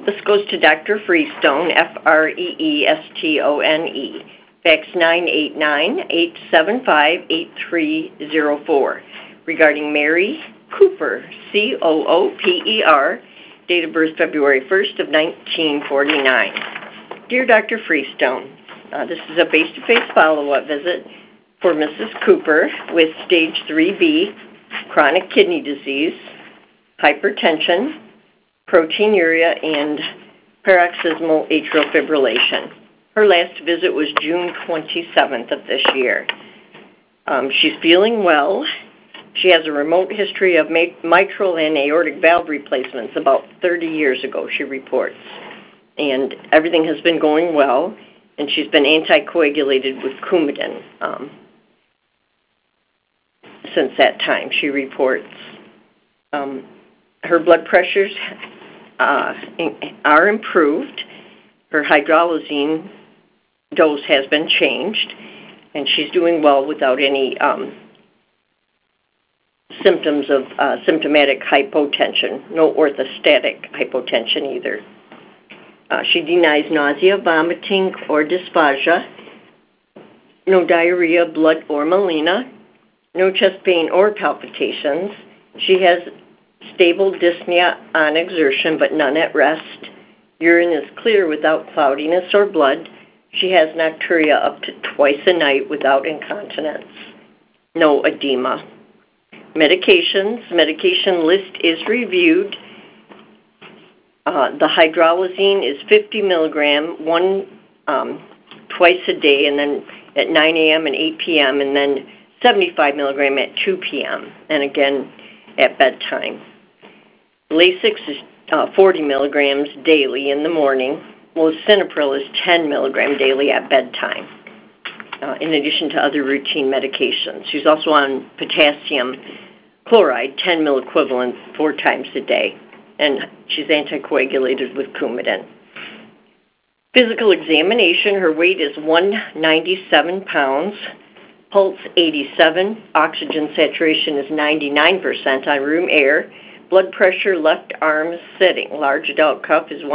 This goes to Dr. Freestone, Freestone, fax 989-875-8304, regarding Mary Cooper, Cooper, date of birth February 1st of 1949. Dear Dr. Freestone, this is a face-to-face follow-up visit for Mrs. Cooper with stage 3B, chronic kidney disease, hypertension, proteinuria, and paroxysmal atrial fibrillation. Her last visit was June 27th of this year. She's feeling well. She has a remote history of mitral and aortic valve replacements about 30 years ago, she reports. And everything has been going well, and she's been anticoagulated with Coumadin since that time, she reports. Her blood pressures are improved. Her hydralazine dose has been changed, and she's doing well without any symptoms of symptomatic hypotension, no orthostatic hypotension either. She denies nausea, vomiting, or dysphagia, no diarrhea, blood, or melena, no chest pain or palpitations. She has stable dyspnea on exertion, but none at rest. Urine is clear without cloudiness or blood. She has nocturia up to twice a night without incontinence. No edema. Medications. Medication list is reviewed. The hydralazine is 50 milligram, twice a day, and then at 9 a.m. and 8 p.m., and then 75 milligram at 2 p.m., and again at bedtime. Lasix is 40 milligrams daily in the morning. Lisinopril is 10 milligram daily at bedtime, in addition to other routine medications. She's also on potassium chloride, 10 mil equivalent, 4 times a day, and she's anticoagulated with Coumadin. Physical examination, her weight is 197 pounds, pulse 87, oxygen saturation is 99% on room air, blood pressure left arm sitting, large adult cuff is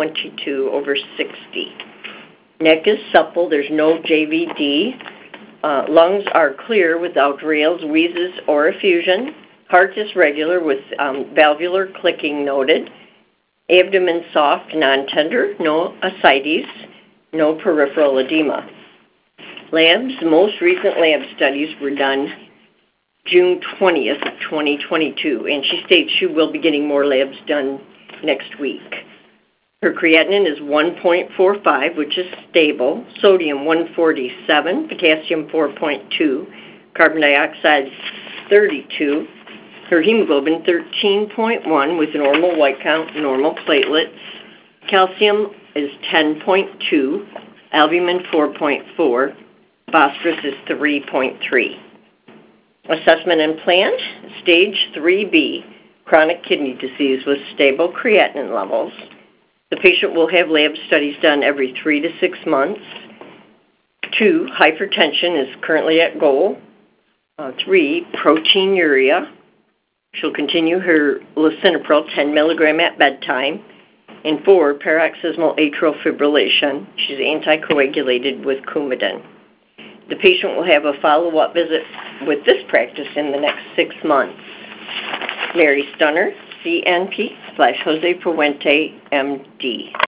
122/60. Neck is supple, there's no JVD. Lungs are clear without rales, wheezes, or effusion. Heart is regular with valvular clicking noted. Abdomen soft, non-tender, no ascites, no peripheral edema. Labs, most recent lab studies were done June 20th of 2022, and she states she will be getting more labs done next week. Her creatinine is 1.45, which is stable, sodium 147, potassium 4.2, carbon dioxide 32, her hemoglobin 13.1 with normal white count, normal platelets, calcium is 10.2, albumin 4.4, phosphorus is 3.3. Assessment and plan, stage 3B, chronic kidney disease with stable creatinine levels. The patient will have lab studies done every 3 to 6 months. 2, hypertension is currently at goal. 3, proteinuria. She'll continue her lisinopril 10 milligram at bedtime. And 4, paroxysmal atrial fibrillation. She's anticoagulated with Coumadin. The patient will have a follow-up visit with this practice in the next 6 months. Mary Stunner, CNP /Jose Fuente, MD.